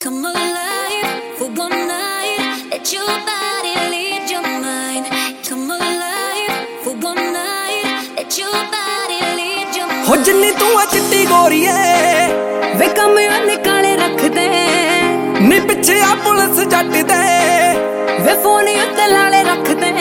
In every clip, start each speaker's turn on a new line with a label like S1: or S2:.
S1: Come alive for one night. Let your body lead your mind. Come alive for one night. Let your body lead your mind.
S2: हो जिन्नी तू आ चिट्टी गोरीए
S3: वे कमरे काले रख दे
S2: नी पिछे आ पुलिस जट दे
S3: वे फोन उत्ते लाले रख दे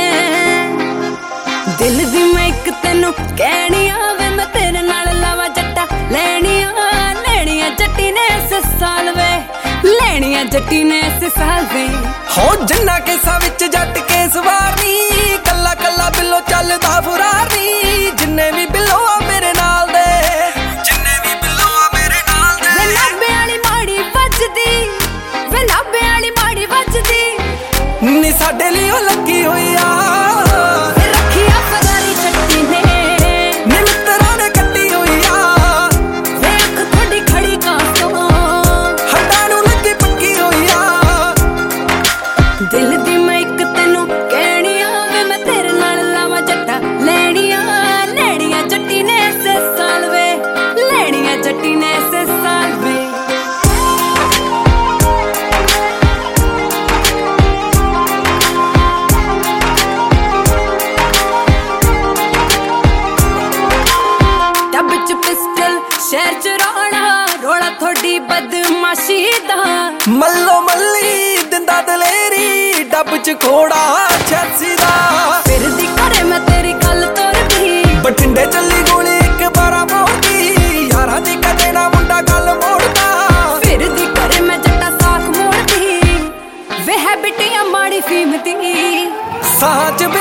S3: दिल दी मैं एक तेनू कहनी आवे मैं तेरे नाल लावा जट्टा लेनिया जट्टी ने इस साल वे लेनिया जट्टी ने इस साल वे
S2: हो जिन्ना केसा विच जट के सवारनी कल्ला कल्ला बिल्लो चलदा फुरारनी जिन्ने भी बिल्लो आ मेरे नाल दे जिन्ने भी बिल्लो आ मेरे नाल दे
S3: वे नाबे वाली माड़ी बजदी वे नाबे वाली माड़ी बजदी
S2: नी साडे लिए ओ लगी होई आ
S3: दिल दी मैं एक तेनू कहनी आवे मैं तेरे नाल लावा जट्टा लेनिया जट्टी ने इस साल वे लेनिया जट्टी ने इस साल वे टब च पिस्टल शहर च रोड़ा थोड़ी बदमाशी दा
S2: मल्लो मल्ली दिंदा दलेरी डब च खोड़ा छेसी दा
S3: फिर दी करे मैं तेरी गल तोड़दी
S2: बठिंडे चली गोली एक बारा मोड़दी यारा दी कदे ना मुंडा गल मोड़दा
S3: फिर दी करे मैं जट्टा साख मोड़दी वे है बिटिया माड़ी फीम दी
S2: साच